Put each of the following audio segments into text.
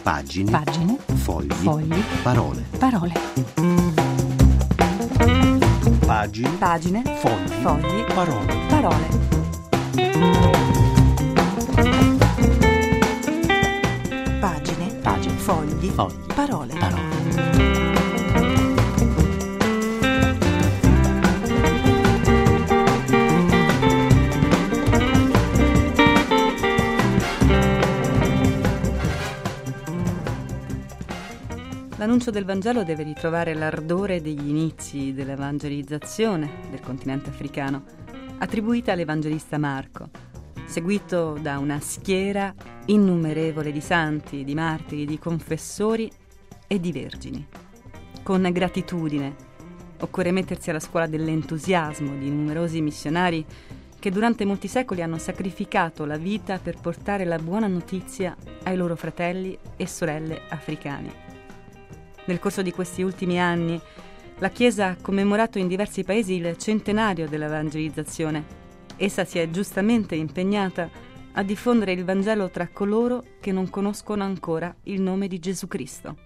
Pagine. Fogli. Parole. Pagine. Fogli. Parole. Pagine. Fogli. Parole. L'annuncio del Vangelo deve ritrovare l'ardore degli inizi dell'evangelizzazione del continente africano, attribuita all'evangelista Marco, seguito da una schiera innumerevole di santi, di martiri, di confessori e di vergini. Con gratitudine occorre mettersi alla scuola dell'entusiasmo di numerosi missionari che durante molti secoli hanno sacrificato la vita per portare la buona notizia ai loro fratelli e sorelle africani. Nel corso di questi ultimi anni, la Chiesa ha commemorato in diversi paesi il centenario dell'evangelizzazione. Essa si è giustamente impegnata a diffondere il Vangelo tra coloro che non conoscono ancora il nome di Gesù Cristo.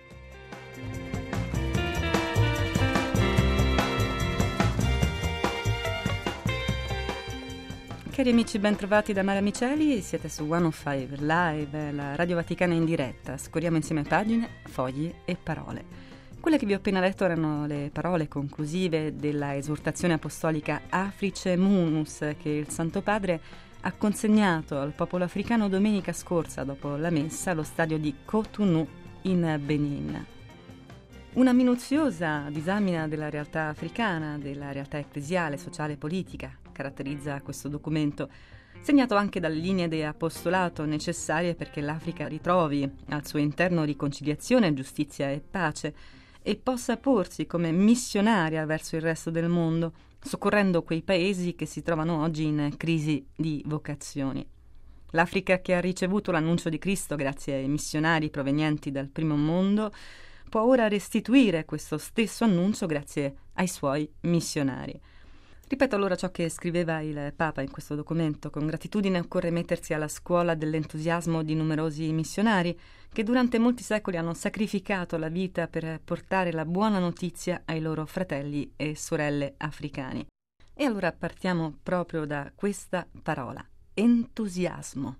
Cari amici, ben trovati da Mara Miceli, siete su 105 Live, la Radio Vaticana in diretta. Scorriamo insieme pagine, fogli e parole. Quelle che vi ho appena letto erano le parole conclusive della esortazione apostolica Africe Munus che il Santo Padre ha consegnato al popolo africano domenica scorsa dopo la messa allo stadio di Cotonou in Benin. Una minuziosa disamina della realtà africana, della realtà ecclesiale, sociale e politica caratterizza questo documento, segnato anche dalle linee di apostolato necessarie perché l'Africa ritrovi al suo interno riconciliazione, giustizia e pace e possa porsi come missionaria verso il resto del mondo, soccorrendo quei paesi che si trovano oggi in crisi di vocazioni. L'Africa che ha ricevuto l'annuncio di Cristo grazie ai missionari provenienti dal primo mondo può ora restituire questo stesso annuncio grazie ai suoi missionari. Ripeto allora ciò che scriveva il Papa in questo documento. Con gratitudine occorre mettersi alla scuola dell'entusiasmo di numerosi missionari che durante molti secoli hanno sacrificato la vita per portare la buona notizia ai loro fratelli e sorelle africani. E allora partiamo proprio da questa parola, entusiasmo.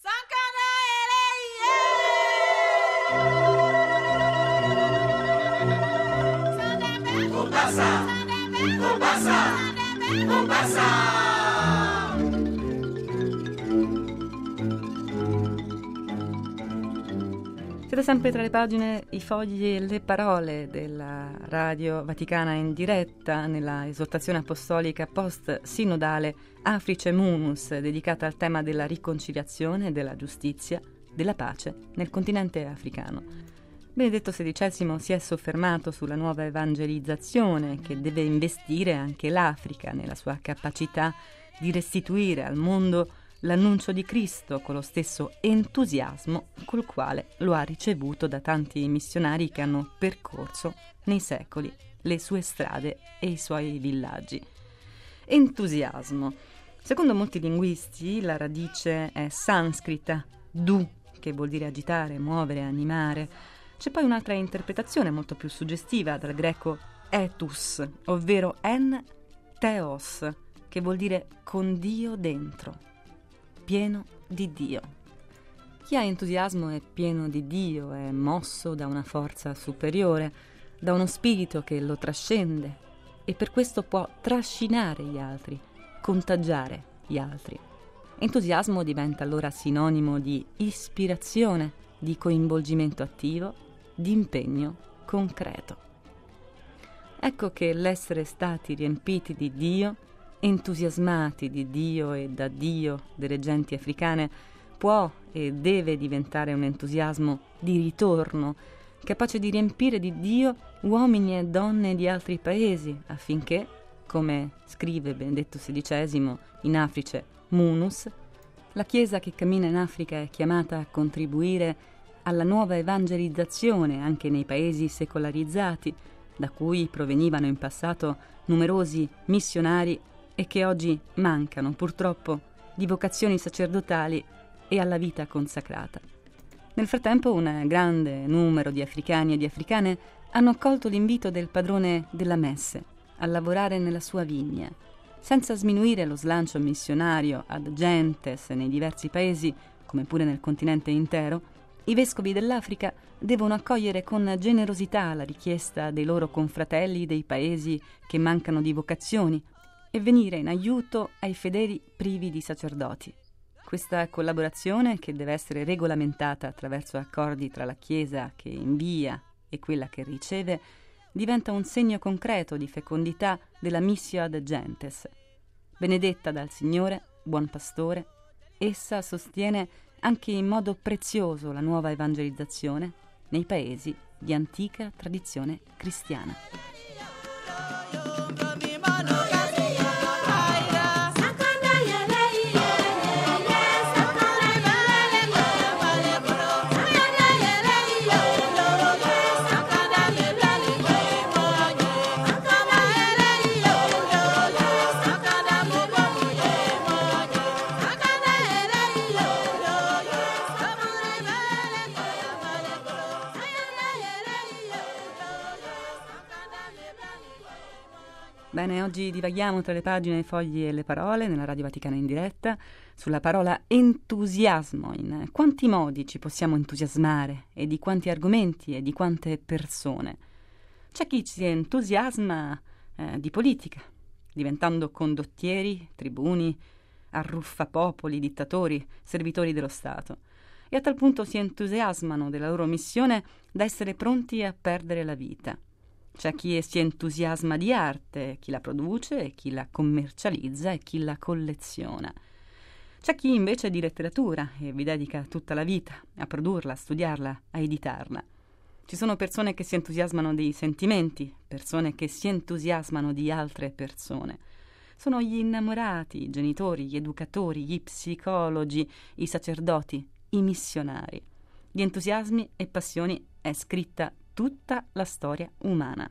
Siete sempre tra le pagine, i fogli e le parole della Radio Vaticana in diretta nella esortazione apostolica post-sinodale Africe Munus, dedicata al tema della riconciliazione, della giustizia, della pace nel continente africano. Benedetto XVI si è soffermato sulla nuova evangelizzazione che deve investire anche l'Africa nella sua capacità di restituire al mondo l'annuncio di Cristo con lo stesso entusiasmo col quale lo ha ricevuto da tanti missionari che hanno percorso nei secoli le sue strade e i suoi villaggi. Entusiasmo. Secondo molti linguisti la radice è sanscrita, du, che vuol dire agitare, muovere, animare. C'è poi un'altra interpretazione molto più suggestiva dal greco ethus, ovvero en theos, che vuol dire con Dio dentro, pieno di Dio. Chi ha entusiasmo è pieno di Dio, è mosso da una forza superiore, da uno spirito che lo trascende e per questo può trascinare gli altri, contagiare gli altri. Entusiasmo diventa allora sinonimo di ispirazione, di coinvolgimento attivo, di impegno concreto. Ecco che l'essere stati riempiti di Dio, entusiasmati di Dio e da Dio delle genti africane, può e deve diventare un entusiasmo di ritorno, capace di riempire di Dio uomini e donne di altri paesi, affinché, come scrive Benedetto XVI in Africe Munus, la Chiesa che cammina in Africa è chiamata a contribuire alla nuova evangelizzazione anche nei paesi secolarizzati, da cui provenivano in passato numerosi missionari e che oggi mancano purtroppo di vocazioni sacerdotali e alla vita consacrata. Nel frattempo un grande numero di africani e di africane hanno accolto l'invito del padrone della messe a lavorare nella sua vigna. Senza sminuire lo slancio missionario ad gentes nei diversi paesi, come pure nel continente intero, i vescovi dell'Africa devono accogliere con generosità la richiesta dei loro confratelli dei paesi che mancano di vocazioni e venire in aiuto ai fedeli privi di sacerdoti. Questa collaborazione, che deve essere regolamentata attraverso accordi tra la Chiesa che invia e quella che riceve, diventa un segno concreto di fecondità della missio ad gentes. Benedetta dal Signore, buon pastore, essa sostiene anche in modo prezioso la nuova evangelizzazione nei paesi di antica tradizione cristiana. Bene, oggi divaghiamo tra le pagine, i fogli e le parole nella Radio Vaticana in diretta sulla parola entusiasmo. In quanti modi ci possiamo entusiasmare e di quanti argomenti e di quante persone? C'è chi si entusiasma di politica, diventando condottieri, tribuni, arruffapopoli, dittatori, servitori dello Stato. E a tal punto si entusiasmano della loro missione da essere pronti a perdere la vita. C'è chi si entusiasma di arte, chi la produce, chi la commercializza e chi la colleziona. C'è chi invece di letteratura e vi dedica tutta la vita a produrla, a studiarla, a editarla. Ci sono persone che si entusiasmano dei sentimenti, persone che si entusiasmano di altre persone. Sono gli innamorati, i genitori, gli educatori, gli psicologi, i sacerdoti, i missionari. Di entusiasmi e passioni è scritta tutta la storia umana.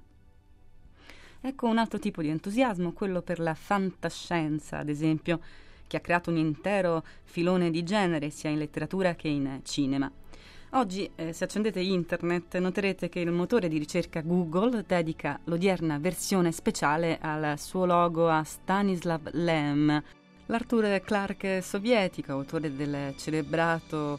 Ecco un altro tipo di entusiasmo, quello per la fantascienza, ad esempio, che ha creato un intero filone di genere sia in letteratura che in cinema. Oggi, se accendete internet, noterete che il motore di ricerca Google dedica l'odierna versione speciale al suo logo a Stanislav Lem, l'Arthur Clarke sovietico, autore del celebrato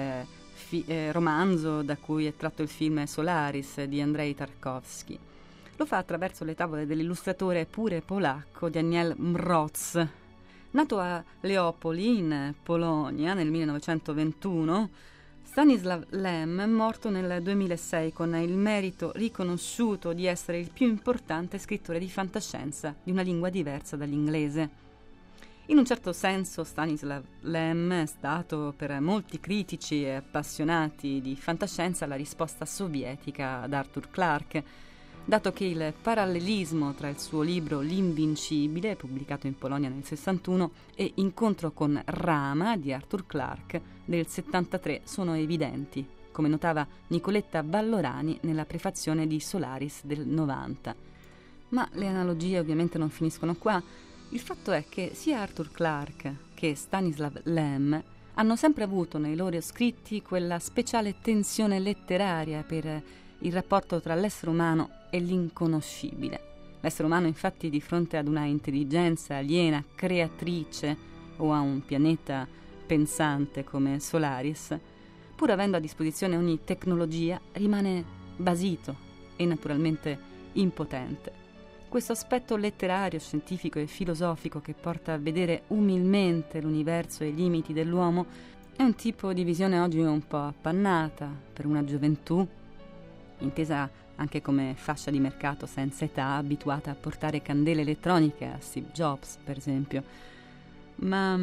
romanzo da cui è tratto il film Solaris di Andrzej Tarkovsky. Lo fa attraverso le tavole dell'illustratore pure polacco Daniel Mroz. Nato a Leopoli, in Polonia, nel 1921, Stanislav Lem è morto nel 2006 con il merito riconosciuto di essere il più importante scrittore di fantascienza di una lingua diversa dall'inglese. In un certo senso Stanislav Lem è stato per molti critici e appassionati di fantascienza la risposta sovietica ad Arthur Clarke, dato che il parallelismo tra il suo libro L'Invincibile, pubblicato in Polonia nel 61, e Incontro con Rama di Arthur Clarke del 73 sono evidenti, come notava Nicoletta Vallorani nella prefazione di Solaris del 90. Ma le analogie ovviamente non finiscono qua. Il fatto è che sia Arthur Clarke che Stanislav Lem hanno sempre avuto nei loro scritti quella speciale tensione letteraria per il rapporto tra l'essere umano e l'inconoscibile. L'essere umano, infatti, di fronte ad una intelligenza aliena, creatrice o a un pianeta pensante come Solaris, pur avendo a disposizione ogni tecnologia, rimane basito e naturalmente impotente. Questo aspetto letterario, scientifico e filosofico che porta a vedere umilmente l'universo e i limiti dell'uomo è un tipo di visione oggi un po' appannata per una gioventù, intesa anche come fascia di mercato senza età, abituata a portare candele elettroniche a Steve Jobs, per esempio. Ma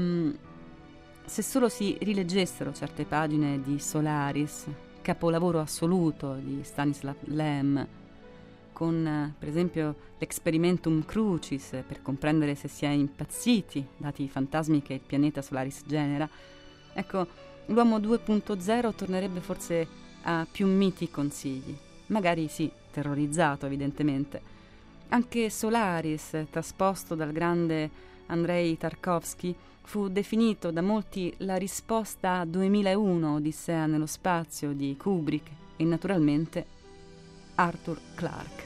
se solo si rileggessero certe pagine di Solaris, capolavoro assoluto di Stanislav Lem, con per esempio l'Experimentum Crucis per comprendere se si è impazziti dati i fantasmi che il pianeta Solaris genera, ecco, l'uomo 2.0 tornerebbe forse a più miti consigli, magari sì, terrorizzato evidentemente. Anche Solaris, trasposto dal grande Andrei Tarkovsky, fu definito da molti la risposta a 2001 Odissea nello spazio di Kubrick e naturalmente Arthur Clarke.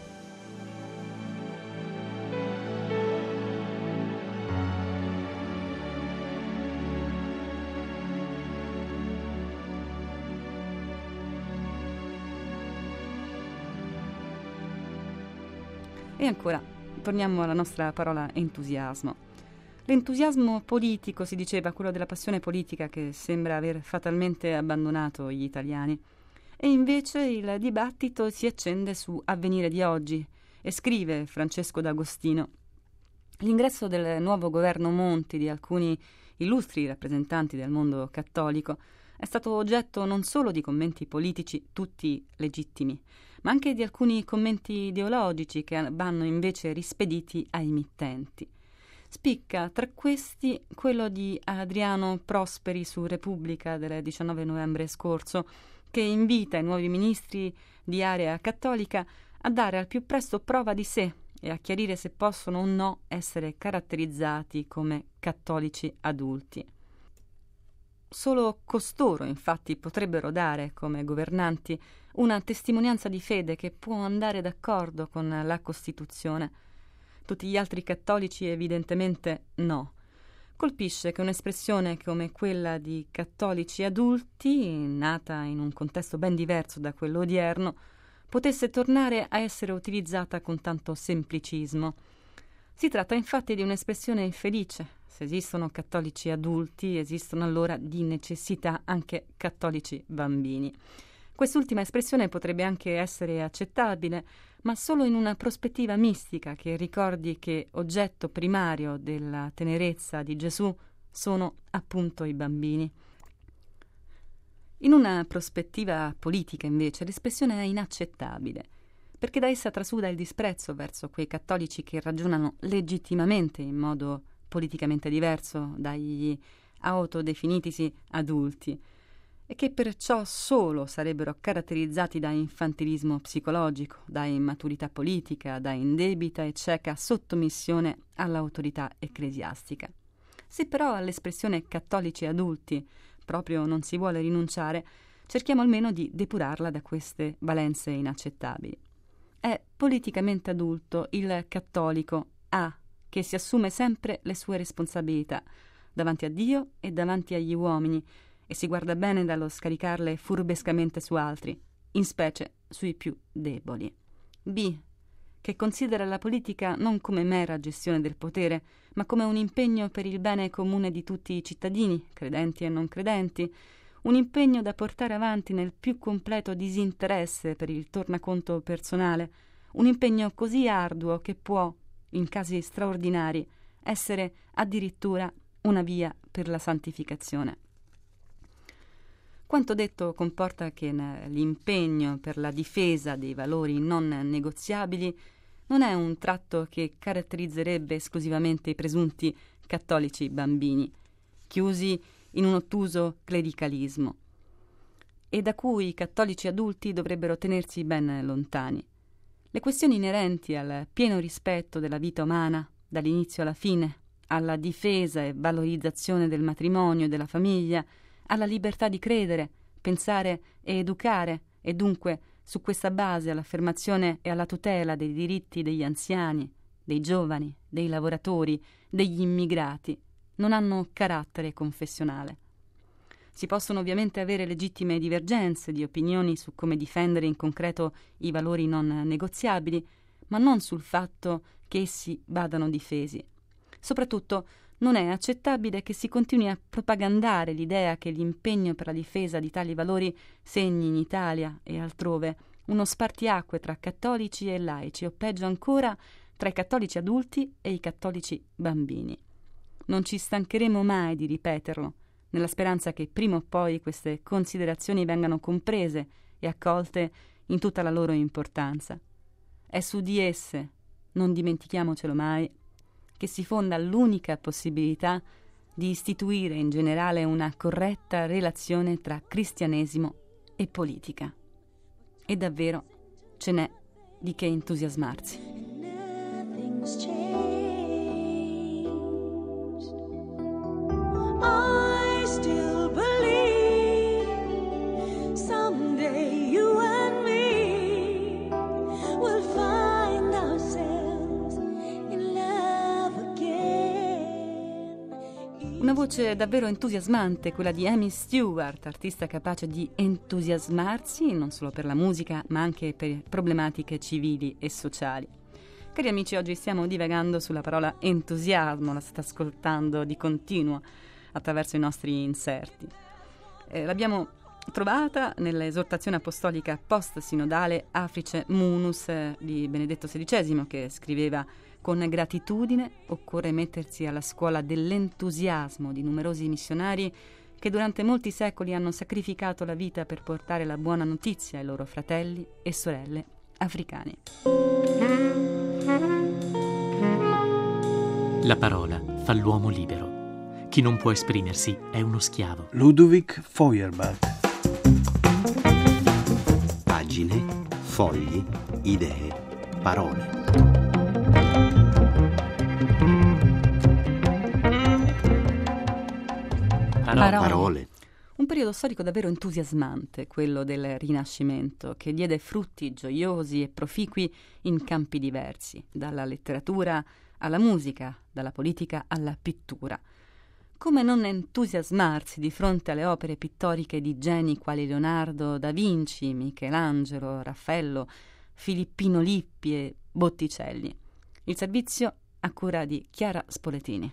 E ancora, torniamo alla nostra parola entusiasmo. L'entusiasmo politico, si diceva, quello della passione politica che sembra aver fatalmente abbandonato gli italiani. E invece il dibattito si accende su Avvenire di oggi e scrive Francesco D'Agostino: l'ingresso del nuovo governo Monti di alcuni illustri rappresentanti del mondo cattolico è stato oggetto non solo di commenti politici, tutti legittimi, ma anche di alcuni commenti ideologici che vanno invece rispediti ai mittenti. Spicca tra questi quello di Adriano Prosperi su Repubblica del 19 novembre scorso, che invita i nuovi ministri di area cattolica a dare al più presto prova di sé e a chiarire se possono o no essere caratterizzati come cattolici adulti. Solo costoro, infatti, potrebbero dare, come governanti, una testimonianza di fede che può andare d'accordo con la Costituzione. Tutti gli altri cattolici evidentemente no. Colpisce che un'espressione come quella di cattolici adulti, nata in un contesto ben diverso da quello odierno, potesse tornare a essere utilizzata con tanto semplicismo. Si tratta infatti di un'espressione infelice. Se esistono cattolici adulti, esistono allora di necessità anche cattolici bambini. Quest'ultima espressione potrebbe anche essere accettabile, ma solo in una prospettiva mistica che ricordi che oggetto primario della tenerezza di Gesù sono appunto i bambini. In una prospettiva politica, invece, l'espressione è inaccettabile, perché da essa trasuda il disprezzo verso quei cattolici che ragionano legittimamente in modo politicamente diverso dagli autodefinitisi adulti e che perciò solo sarebbero caratterizzati da infantilismo psicologico, da immaturità politica, da indebita e cieca sottomissione all'autorità ecclesiastica. Se però all'espressione cattolici adulti proprio non si vuole rinunciare, cerchiamo almeno di depurarla da queste valenze inaccettabili. È politicamente adulto il cattolico che si assume sempre le sue responsabilità davanti a Dio e davanti agli uomini e si guarda bene dallo scaricarle furbescamente su altri, in specie sui più deboli. B, che considera la politica non come mera gestione del potere, ma come un impegno per il bene comune di tutti i cittadini, credenti e non credenti, un impegno da portare avanti nel più completo disinteresse per il tornaconto personale, un impegno così arduo che può, in casi straordinari, essere addirittura una via per la santificazione. Quanto detto comporta che l'impegno per la difesa dei valori non negoziabili non è un tratto che caratterizzerebbe esclusivamente i presunti cattolici bambini, chiusi in un ottuso clericalismo, e da cui i cattolici adulti dovrebbero tenersi ben lontani. Le questioni inerenti al pieno rispetto della vita umana, dall'inizio alla fine, alla difesa e valorizzazione del matrimonio e della famiglia, alla libertà di credere, pensare e educare, e dunque su questa base all'affermazione e alla tutela dei diritti degli anziani, dei giovani, dei lavoratori, degli immigrati, non hanno carattere confessionale. Si possono ovviamente avere legittime divergenze di opinioni su come difendere in concreto i valori non negoziabili, ma non sul fatto che essi vadano difesi. Soprattutto non è accettabile che si continui a propagandare l'idea che l'impegno per la difesa di tali valori segni in Italia e altrove uno spartiacque tra cattolici e laici, o peggio ancora tra i cattolici adulti e i cattolici bambini. Non ci stancheremo mai di ripeterlo, nella speranza che prima o poi queste considerazioni vengano comprese e accolte in tutta la loro importanza. È su di esse, non dimentichiamocelo mai, che si fonda l'unica possibilità di istituire in generale una corretta relazione tra cristianesimo e politica. E davvero ce n'è di che entusiasmarsi. Nothing's changed. still believe someday you and me will find ourselves in love again. Una voce davvero entusiasmante, quella di Amy Stewart, artista capace di entusiasmarsi non solo per la musica, ma anche per problematiche civili e sociali. Cari amici, oggi stiamo divagando sulla parola entusiasmo, la state ascoltando di continuo attraverso i nostri inserti. L'abbiamo trovata nell'esortazione apostolica post-sinodale Africe Munus di Benedetto XVI, che scriveva: con gratitudine occorre mettersi alla scuola dell'entusiasmo di numerosi missionari che durante molti secoli hanno sacrificato la vita per portare la buona notizia ai loro fratelli e sorelle africani. La parola fa l'uomo libero. Chi non può esprimersi è uno schiavo. Ludovic Feuerbach. Pagine, fogli, idee, parole. Parole. Un periodo storico davvero entusiasmante, quello del Rinascimento, che diede frutti gioiosi e proficui in campi diversi, dalla letteratura alla musica, dalla politica alla pittura. Come non entusiasmarsi di fronte alle opere pittoriche di geni quali Leonardo da Vinci, Michelangelo, Raffaello, Filippino Lippi e Botticelli. Il servizio a cura di Chiara Spoletini.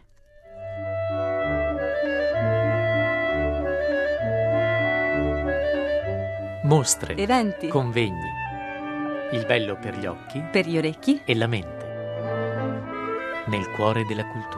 Mostre, Eventi, convegni, il bello per gli occhi, per gli orecchi, e la mente, nel cuore della cultura.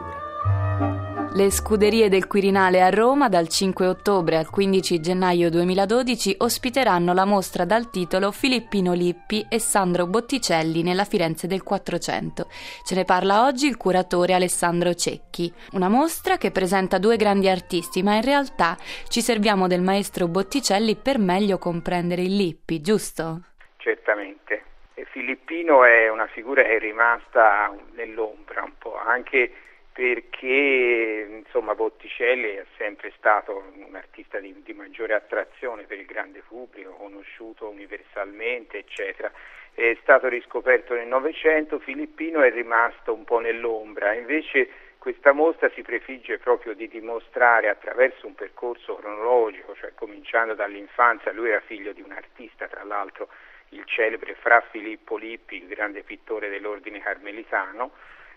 Le scuderie del Quirinale a Roma dal 5 ottobre al 15 gennaio 2012 ospiteranno la mostra dal titolo Filippino Lippi e Sandro Botticelli nella Firenze del 400. Ce ne parla oggi il curatore Alessandro Cecchi. Una mostra che presenta due grandi artisti, ma in realtà ci serviamo del maestro Botticelli per meglio comprendere il Lippi, giusto? Certamente. E Filippino è una figura che è rimasta nell'ombra un po', anche perché insomma Botticelli è sempre stato un artista di maggiore attrazione per il grande pubblico, conosciuto universalmente, eccetera. È stato riscoperto nel Novecento, Filippino è rimasto un po' nell'ombra, invece questa mostra si prefigge proprio di dimostrare attraverso un percorso cronologico, cioè cominciando dall'infanzia. Lui era figlio di un artista, tra l'altro il celebre Fra Filippo Lippi, il grande pittore dell'ordine carmelitano.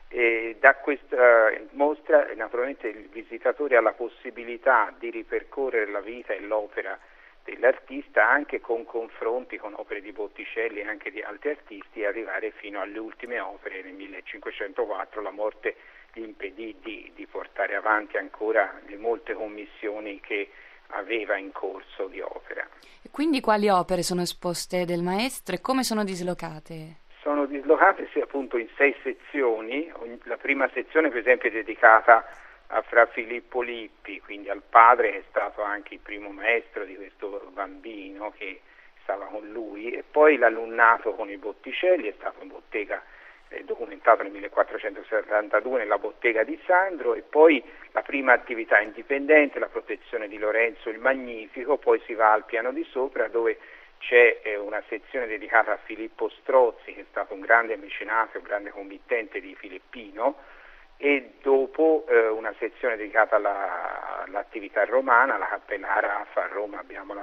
E da questa mostra naturalmente il visitatore ha la possibilità di ripercorrere la vita e l'opera dell'artista anche con confronti con opere di Botticelli e anche di altri artisti, e arrivare fino alle ultime opere. Nel 1504 la morte gli impedì di portare avanti ancora le molte commissioni che aveva in corso di opera. E quindi quali opere sono esposte del maestro e come sono dislocate? Sono dislocate appunto in 6 sezioni. La prima sezione per esempio è dedicata a Fra Filippo Lippi, quindi al padre che è stato anche il primo maestro di questo bambino che stava con lui, e poi l'alunnato con i Botticelli è stato in bottega, documentato nel 1472 nella bottega di Sandro, e poi la prima attività indipendente, la protezione di Lorenzo il Magnifico. Poi si va al piano di sopra dove c'è una sezione dedicata a Filippo Strozzi, che è stato un grande mecenate, un grande committente di Filippino, e dopo una sezione dedicata all'attività romana, la Cappella Carafa. A Roma abbiamo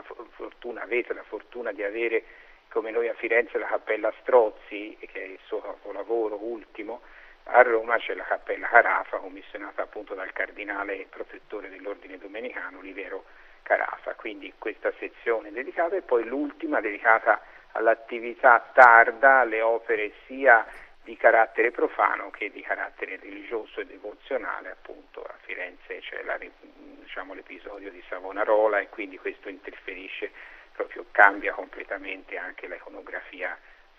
avete la fortuna di avere, come noi a Firenze, la Cappella Strozzi, che è il suo capolavoro ultimo. A Roma c'è la Cappella Carafa, commissionata appunto dal cardinale protettore dell'ordine domenicano Olivero Carafa. Quindi questa sezione dedicata, e poi l'ultima dedicata all'attività tarda, alle opere sia di carattere profano che di carattere religioso e devozionale. Appunto a Firenze c'è l'episodio di Savonarola, e quindi questo interferisce, proprio cambia completamente anche l'iconografia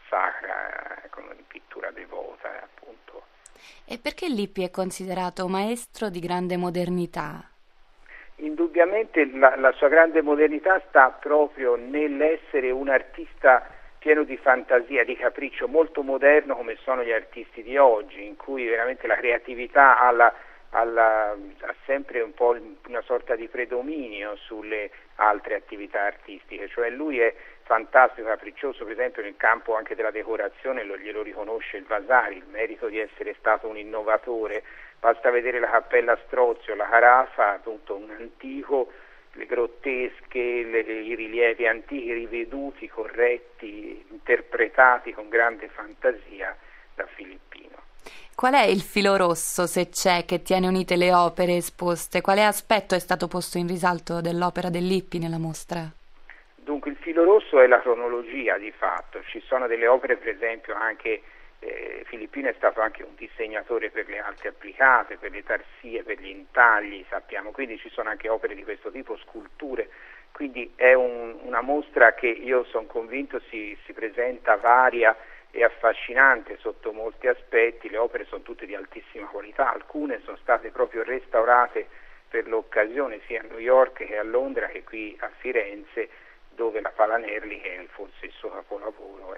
sacra con pittura devota, appunto. E perché Lippi è considerato maestro di grande modernità? Indubbiamente la sua grande modernità sta proprio nell'essere un artista pieno di fantasia, di capriccio, molto moderno come sono gli artisti di oggi, in cui veramente la creatività ha la ha sempre un po' una sorta di predominio sulle altre attività artistiche, cioè lui è fantastico, capriccioso, per esempio nel campo anche della decorazione glielo riconosce il Vasari, il merito di essere stato un innovatore. Basta vedere la Cappella Strozio, la Carafa, appunto un antico, le grottesche, i rilievi antichi riveduti, corretti, interpretati con grande fantasia da Filippino. Qual è il filo rosso, se c'è, che tiene unite le opere esposte? Quale aspetto è stato posto in risalto dell'opera del Lippi nella mostra? Dunque il filo rosso è la cronologia di fatto, ci sono delle opere per esempio anche, Filippino è stato anche un disegnatore per le alte applicate, per le tarsie, per gli intagli, sappiamo, quindi ci sono anche opere di questo tipo, sculture, quindi è una mostra che io sono convinto si presenta varia e affascinante sotto molti aspetti. Le opere sono tutte di altissima qualità, alcune sono state proprio restaurate per l'occasione sia a New York che a Londra che qui a Firenze, dove la Palanerli, che è forse il suo capolavoro,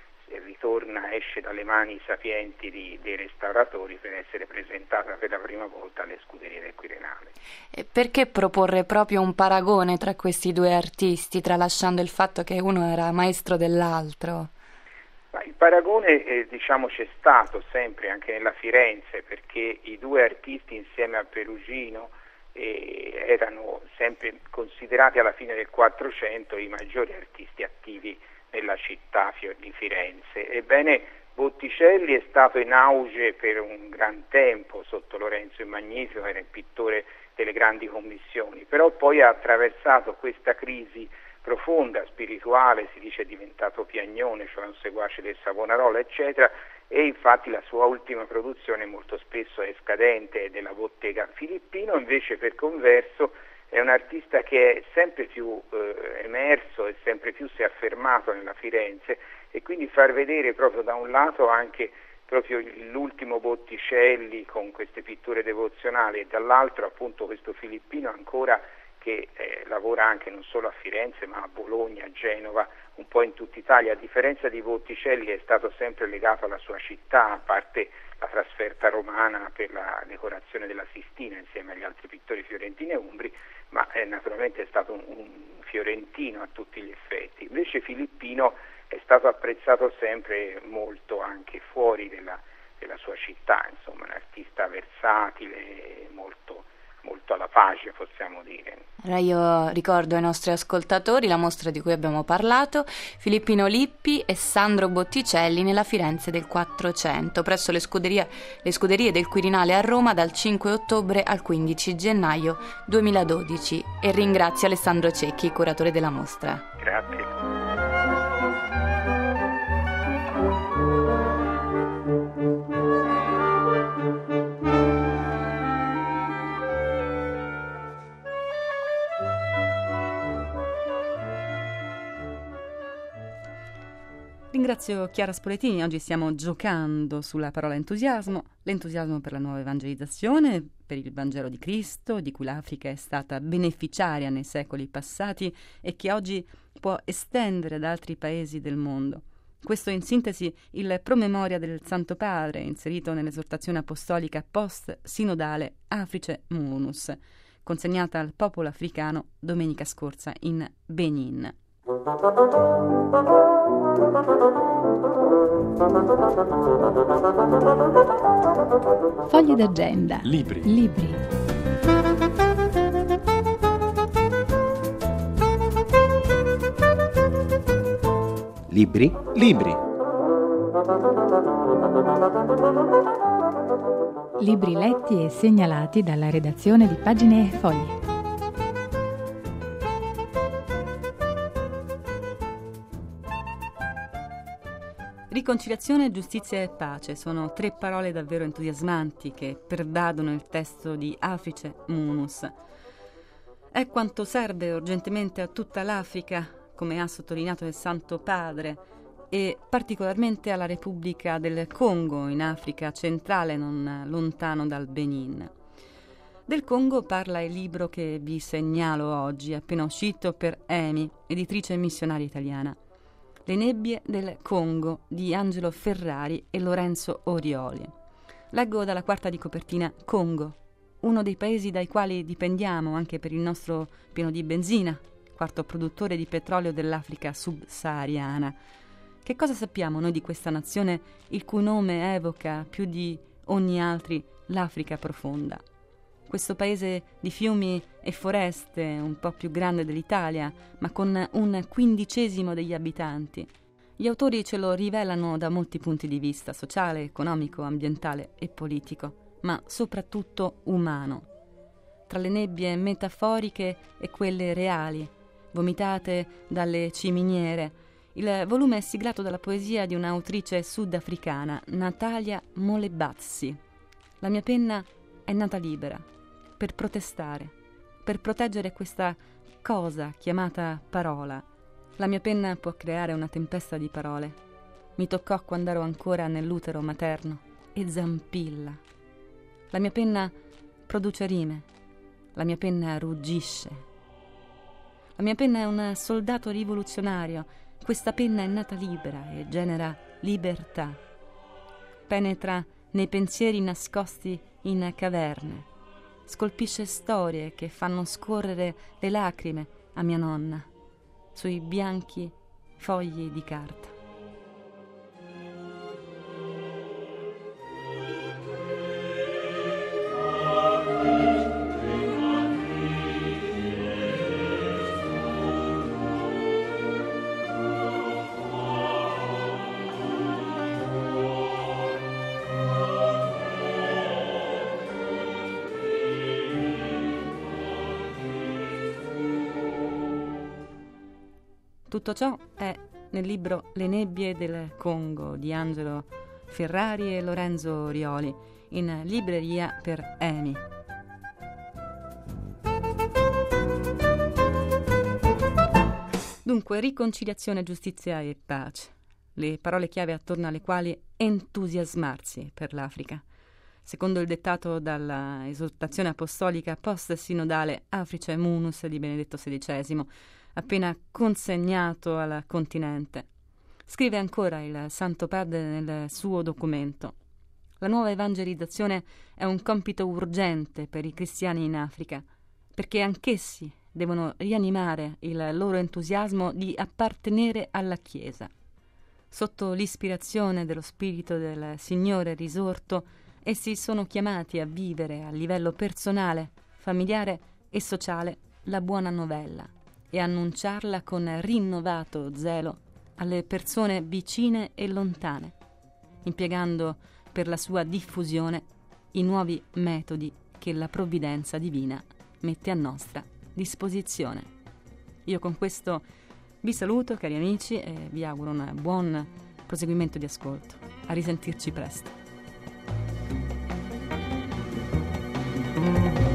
esce dalle mani sapienti dei restauratori per essere presentata per la prima volta alle Scuderie del Quirinale. E perché proporre proprio un paragone tra questi due artisti, tralasciando il fatto che uno era maestro dell'altro? Ma il paragone c'è stato sempre anche nella Firenze, perché i due artisti insieme a Perugino erano sempre considerati alla fine del Quattrocento i maggiori artisti attivi nella città di Firenze. Ebbene, Botticelli è stato in auge per un gran tempo sotto Lorenzo il Magnifico, era il pittore delle grandi commissioni, però poi ha attraversato questa crisi profonda, spirituale, si dice è diventato Piagnone, cioè un seguace del Savonarola, eccetera, e infatti la sua ultima produzione molto spesso è scadente, è della bottega. Filippino invece per converso è un artista che è sempre più emerso e sempre più si è affermato nella Firenze, e quindi far vedere proprio da un lato anche proprio l'ultimo Botticelli con queste pitture devozionali e dall'altro appunto questo Filippino ancora che lavora anche non solo a Firenze ma a Bologna, a Genova, un po' in tutta Italia. A differenza di Botticelli è stato sempre legato alla sua città, a parte la trasferta romana per la decorazione della Sistina insieme agli altri pittori fiorentini e umbri, ma naturalmente è stato un fiorentino a tutti gli effetti. Invece Filippino è stato apprezzato sempre molto anche fuori della sua città, insomma un artista versatile, molto alla pace, possiamo dire. Allora io ricordo ai nostri ascoltatori la mostra di cui abbiamo parlato, Filippino Lippi e Sandro Botticelli nella Firenze del Quattrocento, presso le scuderie del Quirinale a Roma dal 5 ottobre al 15 gennaio 2012. E ringrazio Alessandro Cecchi, curatore della mostra. Grazie. Ringrazio Chiara Spoletini. Oggi stiamo giocando sulla parola entusiasmo, l'entusiasmo per la nuova evangelizzazione, per il Vangelo di Cristo, di cui l'Africa è stata beneficiaria nei secoli passati e che oggi può estendere ad altri paesi del mondo. Questo in sintesi il promemoria del Santo Padre, inserito nell'esortazione apostolica post-sinodale Africe Munus, consegnata al popolo africano domenica scorsa in Benin. Fogli d'agenda. Libri. Libri letti e segnalati dalla redazione di Pagine e Fogli. Riconciliazione, giustizia e pace sono tre parole davvero entusiasmanti che pervadono il testo di Africe Munus. È quanto serve urgentemente a tutta l'Africa, come ha sottolineato il Santo Padre, e particolarmente alla Repubblica del Congo, in Africa centrale, non lontano dal Benin. Del Congo parla il libro che vi segnalo oggi, appena uscito per EMI, editrice missionaria italiana. Le nebbie del Congo di Angelo Ferrari e Lorenzo Orioli. Leggo dalla quarta di copertina Congo, uno dei paesi dai quali dipendiamo anche per il nostro pieno di benzina, quarto produttore di petrolio dell'Africa subsahariana. Che cosa sappiamo noi di questa nazione il cui nome evoca più di ogni altri l'Africa profonda? Questo paese di fiumi e foreste, un po' più grande dell'Italia, ma con 1/15 degli abitanti. Gli autori ce lo rivelano da molti punti di vista, sociale, economico, ambientale e politico, ma soprattutto umano. Tra le nebbie metaforiche e quelle reali, vomitate dalle ciminiere, il volume è siglato dalla poesia di un'autrice sudafricana, Natalia Molebazzi. La mia penna è nata libera, per protestare, per proteggere questa cosa chiamata parola. La mia penna può creare una tempesta di parole. Mi toccò quando ero ancora nell'utero materno e zampilla. La mia penna produce rime. La mia penna ruggisce. La mia penna è un soldato rivoluzionario. Questa penna è nata libera e genera libertà. Penetra nei pensieri nascosti in caverne. Scolpisce storie che fanno scorrere le lacrime a mia nonna sui bianchi fogli di carta. Tutto ciò è nel libro Le nebbie del Congo di Angelo Ferrari e Lorenzo Rioli, in libreria per EMI. Dunque, riconciliazione, giustizia e pace. Le parole chiave attorno alle quali entusiasmarsi per l'Africa. Secondo il dettato dalla esortazione apostolica post-sinodale Africae Munus di Benedetto XVI, appena consegnato al continente. Scrive ancora il Santo Padre nel suo documento: la nuova evangelizzazione è un compito urgente per i cristiani in Africa, perché anch'essi devono rianimare il loro entusiasmo di appartenere alla Chiesa. Sotto l'ispirazione dello Spirito del Signore risorto, essi sono chiamati a vivere a livello personale, familiare e sociale la buona novella e annunciarla con rinnovato zelo alle persone vicine e lontane, impiegando per la sua diffusione i nuovi metodi che la provvidenza divina mette a nostra disposizione. Io con questo vi saluto, cari amici, e vi auguro un buon proseguimento di ascolto. A risentirci presto.